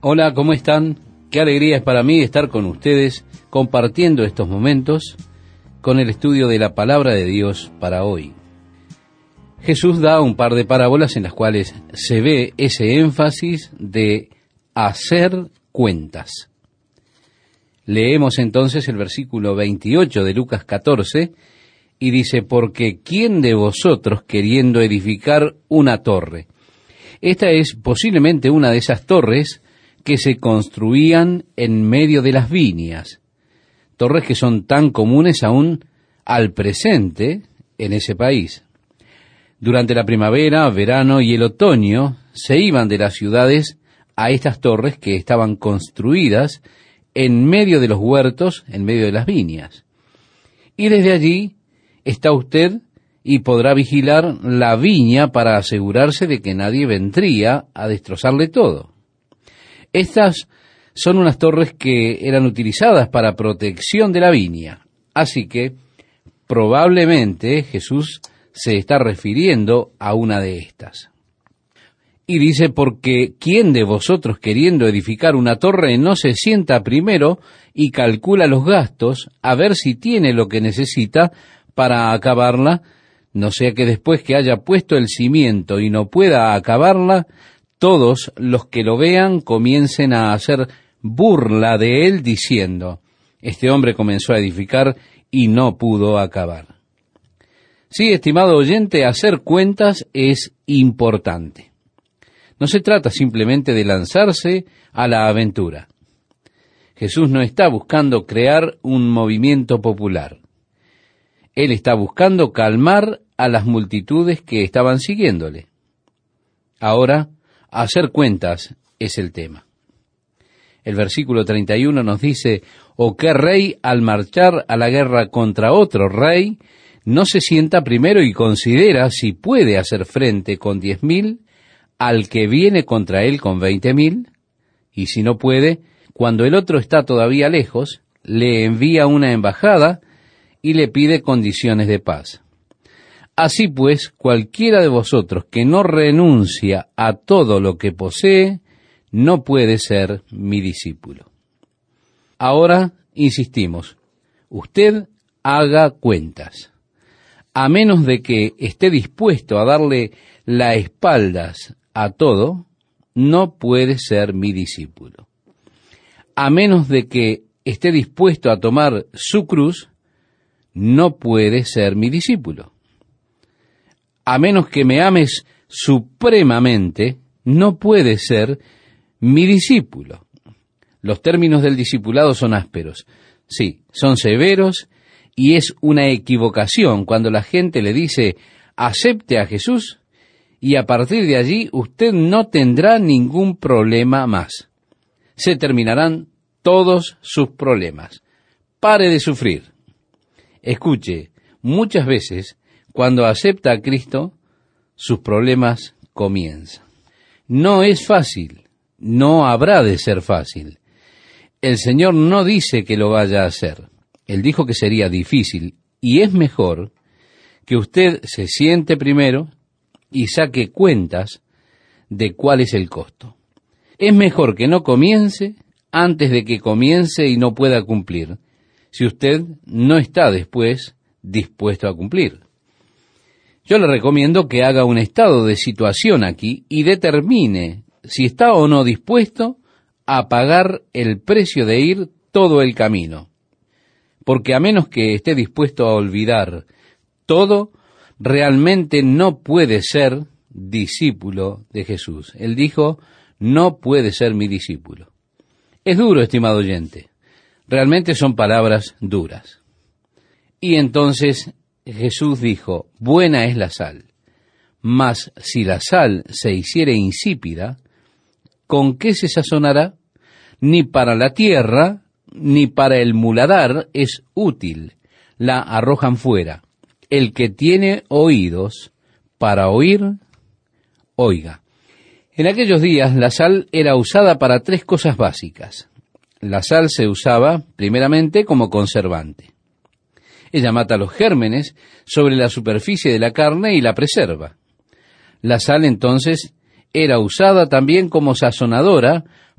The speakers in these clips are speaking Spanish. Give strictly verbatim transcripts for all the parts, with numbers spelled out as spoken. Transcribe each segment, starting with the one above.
Hola, ¿cómo están? Qué alegría es para mí estar con ustedes compartiendo estos momentos con el estudio de la Palabra de Dios para hoy. Jesús da un par de parábolas en las cuales se ve ese énfasis de hacer cuentas. Leemos entonces el versículo veintiocho de Lucas catorce y dice: porque ¿quién de vosotros queriendo edificar una torre? Esta es posiblemente una de esas torres que se construían en medio de las viñas, torres que son tan comunes aún al presente en ese país. Durante la primavera, verano y el otoño se iban de las ciudades a estas torres que estaban construidas en medio de los huertos, en medio de las viñas. Y desde allí está usted y podrá vigilar la viña para asegurarse de que nadie vendría a destrozarle todo. Estas son unas torres que eran utilizadas para protección de la viña, así que probablemente Jesús se está refiriendo a una de estas. Y dice: porque ¿quién de vosotros queriendo edificar una torre no se sienta primero y calcula los gastos a ver si tiene lo que necesita para acabarla, no sea que después que haya puesto el cimiento y no pueda acabarla, todos los que lo vean comiencen a hacer burla de él diciendo: este hombre comenzó a edificar y no pudo acabar? Sí, estimado oyente, hacer cuentas es importante. No se trata simplemente de lanzarse a la aventura. Jesús no está buscando crear un movimiento popular. Él está buscando calmar a las multitudes que estaban siguiéndole. Ahora, hacer cuentas es el tema. El versículo treinta y uno nos dice: ¿o qué rey al marchar a la guerra contra otro rey no se sienta primero y considera si puede hacer frente con diez mil al que viene contra él con veinte mil? Y si no puede, cuando el otro está todavía lejos, le envía una embajada y le pide condiciones de paz. Así pues, cualquiera de vosotros que no renuncia a todo lo que posee, no puede ser mi discípulo. Ahora, insistimos, usted haga cuentas. A menos de que esté dispuesto a darle las espaldas a todo, no puede ser mi discípulo. A menos de que esté dispuesto a tomar su cruz, no puede ser mi discípulo. A menos que me ames supremamente, no puede ser mi discípulo. Los términos del discipulado son ásperos. Sí, son severos, y es una equivocación cuando la gente le dice: acepte a Jesús, y a partir de allí usted no tendrá ningún problema más. Se terminarán todos sus problemas. Pare de sufrir. Escuche, muchas veces, cuando acepta a Cristo, sus problemas comienzan. No es fácil, no habrá de ser fácil. El Señor no dice que lo vaya a hacer. Él dijo que sería difícil, y es mejor que usted se siente primero y saque cuentas de cuál es el costo. Es mejor que no comience antes de que comience y no pueda cumplir, si usted no está después dispuesto a cumplir. Yo le recomiendo que haga un estado de situación aquí y determine si está o no dispuesto a pagar el precio de ir todo el camino. Porque a menos que esté dispuesto a olvidar todo, realmente no puede ser discípulo de Jesús. Él dijo: no puede ser mi discípulo. Es duro, estimado oyente. Realmente son palabras duras. Y entonces Jesús dijo: buena es la sal, mas si la sal se hiciere insípida, ¿con qué se sazonará? Ni para la tierra, ni para el muladar es útil, la arrojan fuera. El que tiene oídos para oír, oiga. En aquellos días la sal era usada para tres cosas básicas. La sal se usaba primeramente como conservante. Ella mata los gérmenes sobre la superficie de la carne y la preserva. La sal entonces era usada también como sazonadora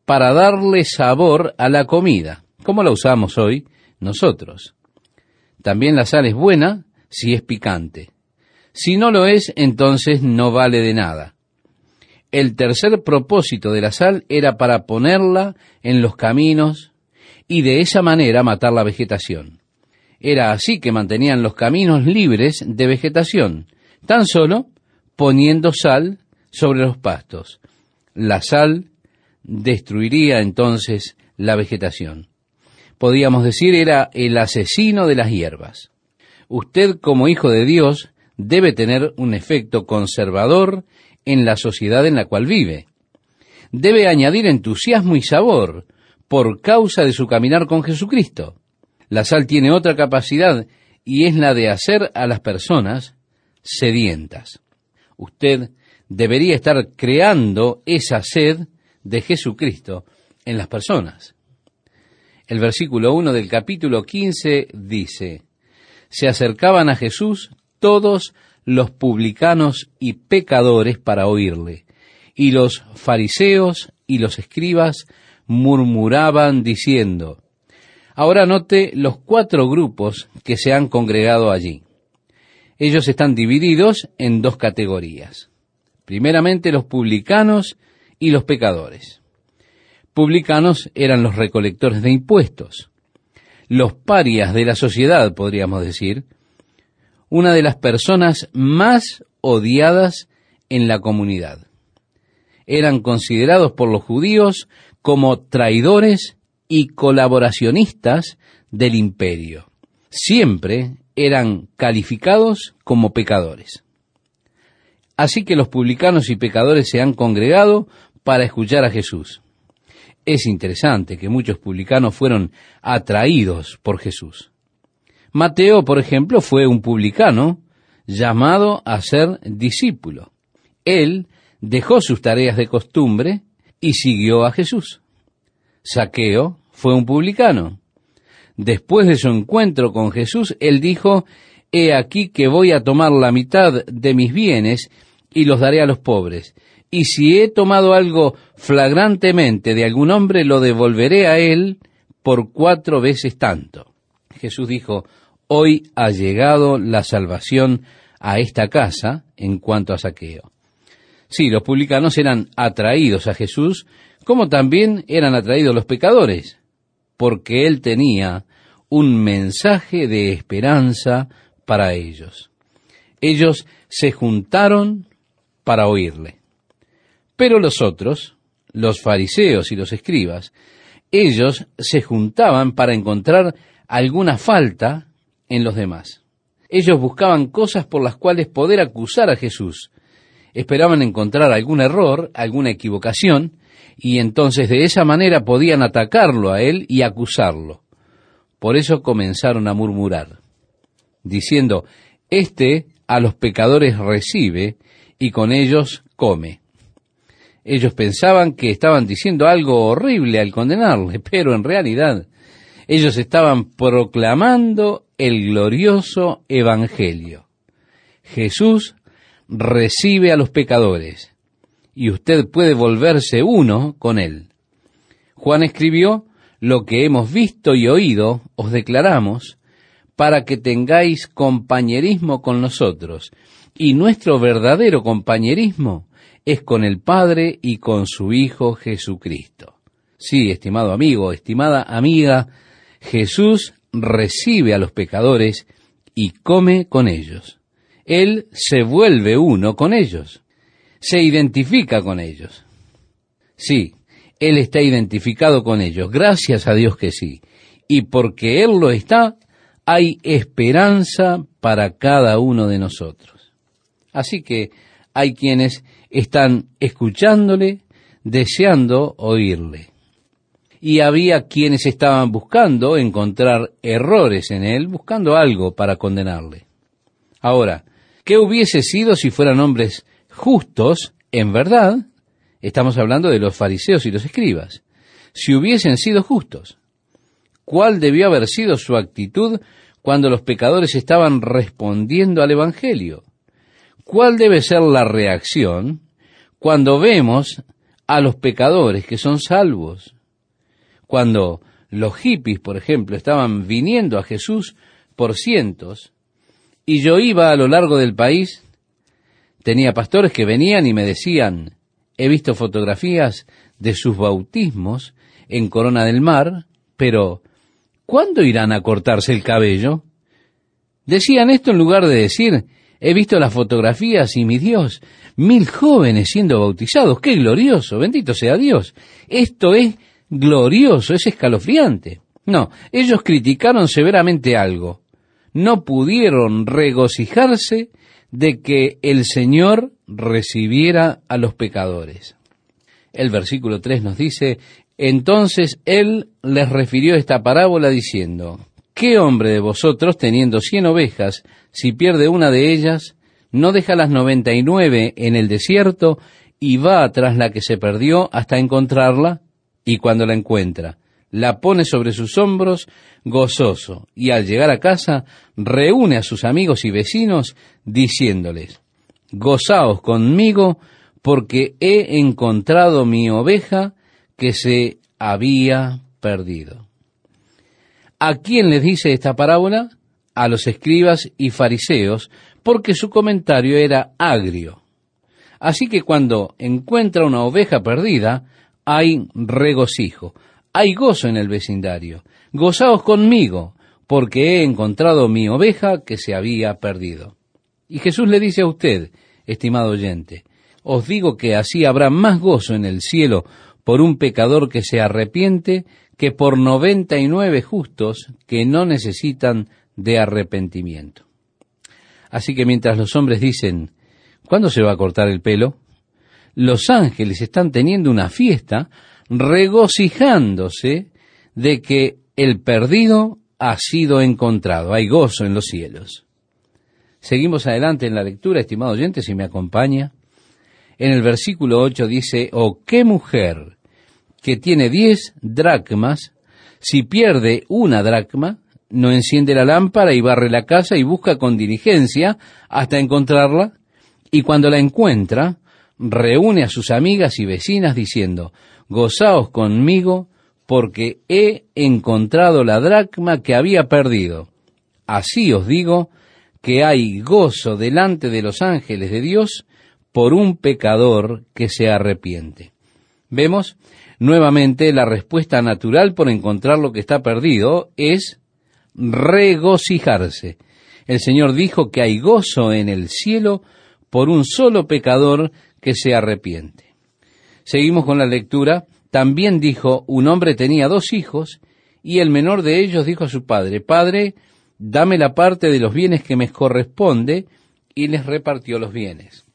para darle sabor a la comida, como la usamos hoy nosotros. También la sal es buena si es picante. Si no lo es, entonces no vale de nada. El tercer propósito de la sal era para ponerla en los caminos y de esa manera matar la vegetación. Era así que mantenían los caminos libres de vegetación, tan solo poniendo sal sobre los pastos. La sal destruiría entonces la vegetación. Podríamos decir, era el asesino de las hierbas. Usted, como hijo de Dios, debe tener un efecto conservador en la sociedad en la cual vive. Debe añadir entusiasmo y sabor por causa de su caminar con Jesucristo. La sal tiene otra capacidad y es la de hacer a las personas sedientas. Usted debería estar creando esa sed de Jesucristo en las personas. El versículo uno del capítulo quince dice: se acercaban a Jesús todos los publicanos y pecadores para oírle, y los fariseos y los escribas murmuraban diciendo. Ahora note los cuatro grupos que se han congregado allí. Ellos están divididos en dos categorías. Primeramente, los publicanos y los pecadores. Publicanos eran los recolectores de impuestos, los parias de la sociedad, podríamos decir, una de las personas más odiadas en la comunidad. Eran considerados por los judíos como traidores y colaboracionistas del imperio. Siempre eran calificados como pecadores. Así que los publicanos y pecadores se han congregado para escuchar a Jesús. Es interesante que muchos publicanos fueron atraídos por Jesús. Mateo, por ejemplo, fue un publicano llamado a ser discípulo. Él dejó sus tareas de costumbre y siguió a Jesús. Zaqueo fue un publicano. Después de su encuentro con Jesús, él dijo: he aquí que voy a tomar la mitad de mis bienes y los daré a los pobres. Y si he tomado algo flagrantemente de algún hombre, lo devolveré a él por cuatro veces tanto. Jesús dijo: hoy ha llegado la salvación a esta casa en cuanto a Zaqueo. Sí, los publicanos eran atraídos a Jesús, como también eran atraídos los pecadores, porque él tenía un mensaje de esperanza para ellos. Ellos se juntaron para oírle. Pero los otros, los fariseos y los escribas, ellos se juntaban para encontrar alguna falta en los demás. Ellos buscaban cosas por las cuales poder acusar a Jesús. Esperaban encontrar algún error, alguna equivocación, y entonces de esa manera podían atacarlo a él y acusarlo. Por eso comenzaron a murmurar, diciendo: este a los pecadores recibe y con ellos come. Ellos pensaban que estaban diciendo algo horrible al condenarle, pero en realidad ellos estaban proclamando el glorioso evangelio. Jesús recibe a los pecadores y usted puede volverse uno con él. Juan escribió: lo que hemos visto y oído os declaramos, para que tengáis compañerismo con nosotros, y nuestro verdadero compañerismo es con el Padre y con su Hijo Jesucristo. Sí, estimado amigo, estimada amiga, Jesús recibe a los pecadores y come con ellos. Él se vuelve uno con ellos, se identifica con ellos. Sí, Él está identificado con ellos, gracias a Dios que sí. Y porque Él lo está, hay esperanza para cada uno de nosotros. Así que hay quienes están escuchándole, deseando oírle. Y había quienes estaban buscando encontrar errores en él, buscando algo para condenarle. Ahora, ¿qué hubiese sido si fueran hombres justos en verdad? Estamos hablando de los fariseos y los escribas. Si hubiesen sido justos, ¿cuál debió haber sido su actitud cuando los pecadores estaban respondiendo al Evangelio? ¿Cuál debe ser la reacción cuando vemos a los pecadores que son salvos. Cuando los hippies, por ejemplo, estaban viniendo a Jesús por cientos, y yo iba a lo largo del país, tenía pastores que venían y me decían, he visto fotografías de sus bautismos en Corona del Mar, pero ¿cuándo irán a cortarse el cabello? Decían esto en lugar de decir, he visto las fotografías y mi Dios, mil jóvenes siendo bautizados, ¡qué glorioso! Bendito sea Dios. Esto es glorioso, es escalofriante. No, ellos criticaron severamente algo. No pudieron regocijarse de que el Señor recibiera a los pecadores. El versículo tres nos dice, entonces Él les refirió esta parábola diciendo, ¿qué hombre de vosotros, teniendo cien ovejas, si pierde una de ellas, no deja las noventa y nueve en el desierto y va tras la que se perdió hasta encontrarla? Y cuando la encuentra, la pone sobre sus hombros gozoso, y al llegar a casa, reúne a sus amigos y vecinos, diciéndoles, gozaos conmigo, porque he encontrado mi oveja que se había perdido. ¿A quién les dice esta parábola? A los escribas y fariseos, porque su comentario era agrio. Así que cuando encuentra una oveja perdida, hay regocijo, hay gozo en el vecindario. Gozaos conmigo, porque he encontrado mi oveja que se había perdido. Y Jesús le dice a usted, estimado oyente, os digo que así habrá más gozo en el cielo por un pecador que se arrepiente que por noventa y nueve justos que no necesitan de arrepentimiento. Así que mientras los hombres dicen, ¿cuándo se va a cortar el pelo?, los ángeles están teniendo una fiesta regocijándose de que el perdido ha sido encontrado. Hay gozo en los cielos. Seguimos adelante en la lectura, estimado oyente, si me acompaña. En el versículo ocho dice, ¿o qué mujer que tiene diez dracmas, si pierde una dracma, no enciende la lámpara y barre la casa y busca con diligencia hasta encontrarla? Y cuando la encuentra, reúne a sus amigas y vecinas diciendo, gozaos conmigo, porque he encontrado la dracma que había perdido. Así os digo que hay gozo delante de los ángeles de Dios por un pecador que se arrepiente. Vemos nuevamente la respuesta natural por encontrar lo que está perdido es regocijarse. El Señor dijo que hay gozo en el cielo por un solo pecador que se arrepiente. Seguimos con la lectura. También dijo, un hombre tenía dos hijos, y el menor de ellos dijo a su padre, Padre, dame la parte de los bienes que me corresponde, y les repartió los bienes.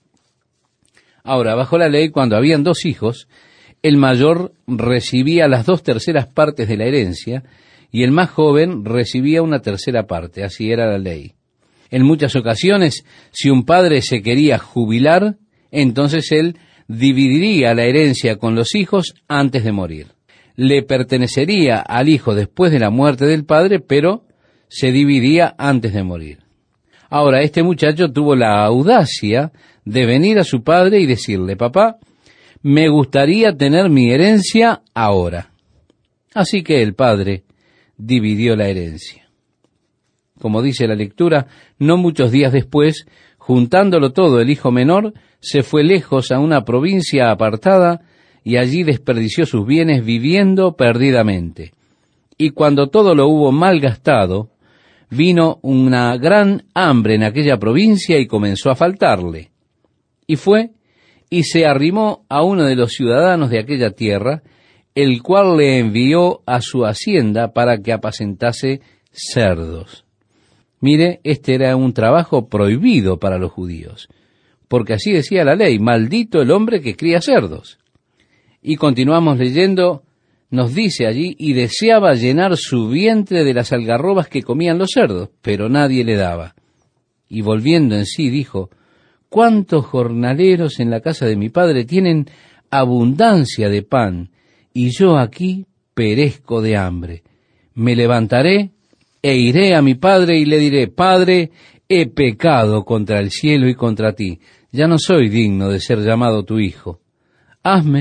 Ahora, bajo la ley, cuando habían dos hijos, el mayor recibía las dos terceras partes de la herencia, y el más joven recibía una tercera parte. Así era la ley. En muchas ocasiones, si un padre se quería jubilar, entonces él dividiría la herencia con los hijos antes de morir. Le pertenecería al hijo después de la muerte del padre, pero se dividía antes de morir. Ahora, este muchacho tuvo la audacia de venir a su padre y decirle, papá, me gustaría tener mi herencia ahora. Así que el padre dividió la herencia. Como dice la lectura, no muchos días después, juntándolo todo, el hijo menor se fue lejos a una provincia apartada y allí desperdició sus bienes viviendo perdidamente. Y cuando todo lo hubo malgastado, vino una gran hambre en aquella provincia y comenzó a faltarle. Y fue y se arrimó a uno de los ciudadanos de aquella tierra, el cual le envió a su hacienda para que apacentase cerdos. Mire, este era un trabajo prohibido para los judíos, porque así decía la ley, maldito el hombre que cría cerdos. Y continuamos leyendo, nos dice allí, y deseaba llenar su vientre de las algarrobas que comían los cerdos, pero nadie le daba. Y volviendo en sí dijo, ¿cuántos jornaleros en la casa de mi padre tienen abundancia de pan, y yo aquí perezco de hambre? Me levantaré e iré a mi padre y le diré, Padre, he pecado contra el cielo y contra ti, ya no soy digno de ser llamado tu hijo. Hazme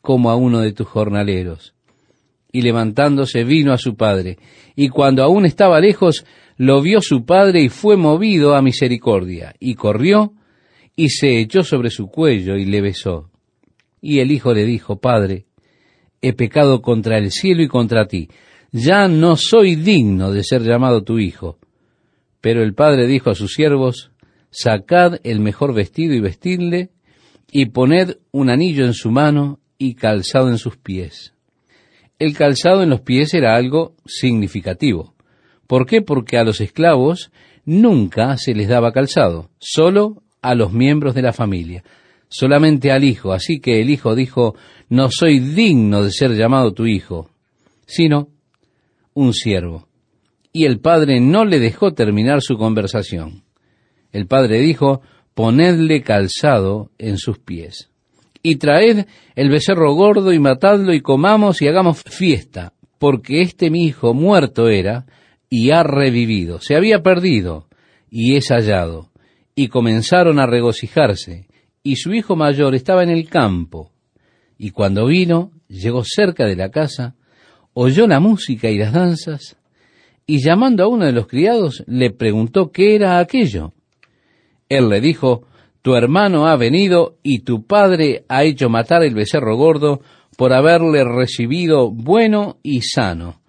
como a uno de tus jornaleros. Y levantándose vino a su padre, y cuando aún estaba lejos, lo vio su padre y fue movido a misericordia, y corrió y se echó sobre su cuello y le besó. Y el hijo le dijo, Padre, he pecado contra el cielo y contra ti, ya no soy digno de ser llamado tu hijo. Pero el padre dijo a sus siervos, sacad el mejor vestido y vestidle, y poned un anillo en su mano y calzado en sus pies. El calzado en los pies era algo significativo. ¿Por qué? Porque a los esclavos nunca se les daba calzado, solo a los miembros de la familia, solamente al hijo. Así que el hijo dijo, no soy digno de ser llamado tu hijo, sino un siervo. Y el padre no le dejó terminar su conversación. El padre dijo, ponedle calzado en sus pies. Y traed el becerro gordo y matadlo y comamos y hagamos fiesta, porque este mi hijo muerto era y ha revivido, se había perdido y es hallado. Y comenzaron a regocijarse, y su hijo mayor estaba en el campo. Y cuando vino, llegó cerca de la casa, oyó la música y las danzas, y llamando a uno de los criados, le preguntó qué era aquello. Él le dijo, tu hermano ha venido y tu padre ha hecho matar el becerro gordo por haberle recibido bueno y sano.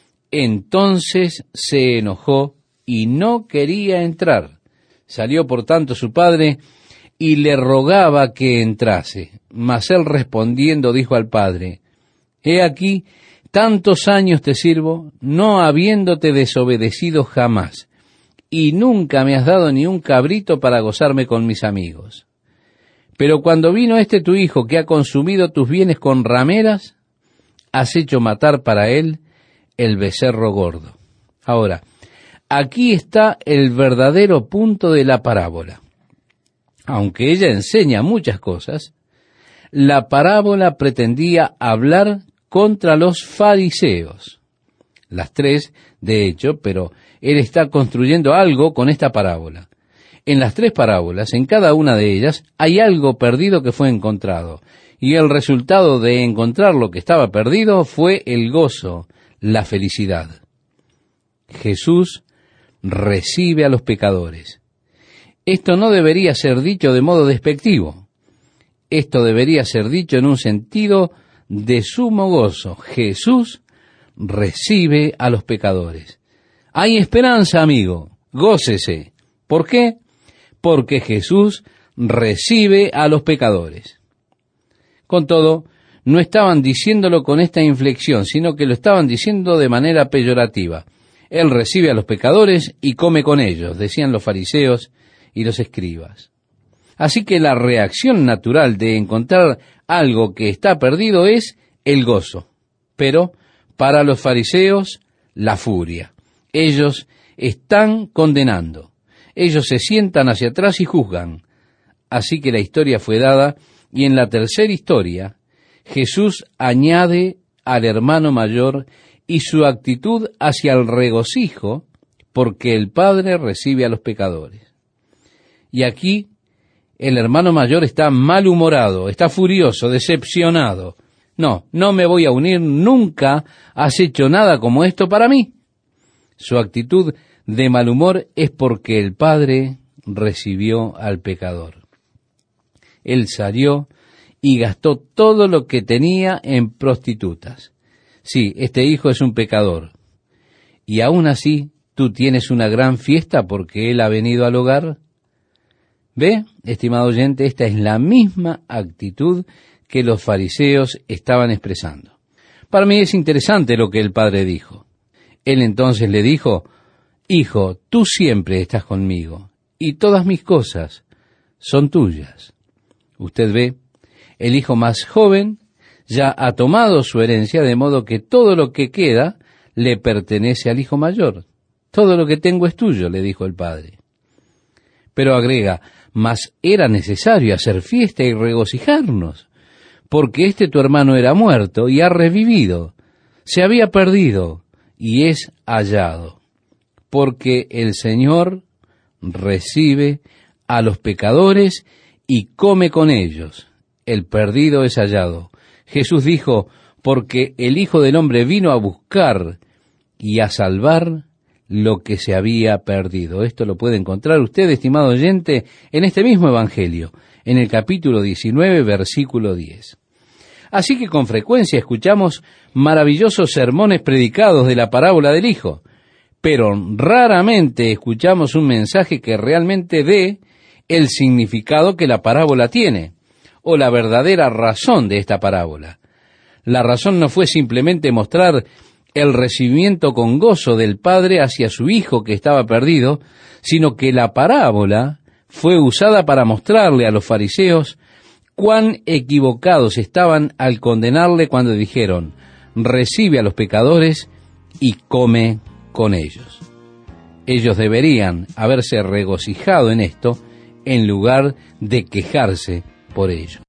Entonces se enojó y no quería entrar. Salió por tanto su padre y le rogaba que entrase. Mas él respondiendo dijo al padre, he aquí, tantos años te sirvo, no habiéndote desobedecido jamás, y nunca me has dado ni un cabrito para gozarme con mis amigos. Pero cuando vino este tu hijo que ha consumido tus bienes con rameras, has hecho matar para él el becerro gordo. Ahora, aquí está el verdadero punto de la parábola. Aunque ella enseña muchas cosas, la parábola pretendía hablar contra los fariseos. Las tres, de hecho, pero él está construyendo algo con esta parábola. En las tres parábolas, en cada una de ellas, hay algo perdido que fue encontrado. Y el resultado de encontrar lo que estaba perdido fue el gozo, la felicidad. Jesús recibe a los pecadores. Esto no debería ser dicho de modo despectivo. Esto debería ser dicho en un sentido de sumo gozo. Jesús recibe a los pecadores. Hay esperanza, amigo. Gócese. ¿Por qué? Porque Jesús recibe a los pecadores. Con todo, no estaban diciéndolo con esta inflexión, sino que lo estaban diciendo de manera peyorativa. Él recibe a los pecadores y come con ellos, decían los fariseos y los escribas. Así que la reacción natural de encontrar algo que está perdido es el gozo. Pero para los fariseos, la furia. Ellos están condenando. Ellos se sientan hacia atrás y juzgan. Así que la historia fue dada, y en la tercera historia, Jesús añade al hermano mayor y su actitud hacia el regocijo, porque el Padre recibe a los pecadores. Y aquí, el hermano mayor está malhumorado, está furioso, decepcionado. No, no me voy a unir, nunca has hecho nada como esto para mí. Su actitud de mal humor es porque el Padre recibió al pecador. Él salió y gastó todo lo que tenía en prostitutas. Sí, este hijo es un pecador. Y aún así, tú tienes una gran fiesta porque él ha venido al hogar. ¿Ve, estimado oyente? Esta es la misma actitud que los fariseos estaban expresando. Para mí es interesante lo que el padre dijo. Él entonces le dijo, hijo, tú siempre estás conmigo, y todas mis cosas son tuyas. Usted ve, el hijo más joven ya ha tomado su herencia, de modo que todo lo que queda le pertenece al hijo mayor. Todo lo que tengo es tuyo, le dijo el padre. Pero agrega, mas era necesario hacer fiesta y regocijarnos, porque este tu hermano era muerto y ha revivido, se había perdido y es hallado, porque el Señor recibe a los pecadores y come con ellos. El perdido es hallado. Jesús dijo, porque el Hijo del Hombre vino a buscar y a salvar lo que se había perdido. Esto lo puede encontrar usted, estimado oyente, en este mismo Evangelio, en el capítulo diecinueve, versículo diez. Así que con frecuencia escuchamos maravillosos sermones predicados de la parábola del Hijo, pero raramente escuchamos un mensaje que realmente dé el significado que la parábola tiene, o la verdadera razón de esta parábola. La razón no fue simplemente mostrar el recibimiento con gozo del Padre hacia su Hijo que estaba perdido, sino que la parábola fue usada para mostrarle a los fariseos cuán equivocados estaban al condenarle cuando dijeron, recibe a los pecadores y come con ellos. Ellos deberían haberse regocijado en esto en lugar de quejarse por ello.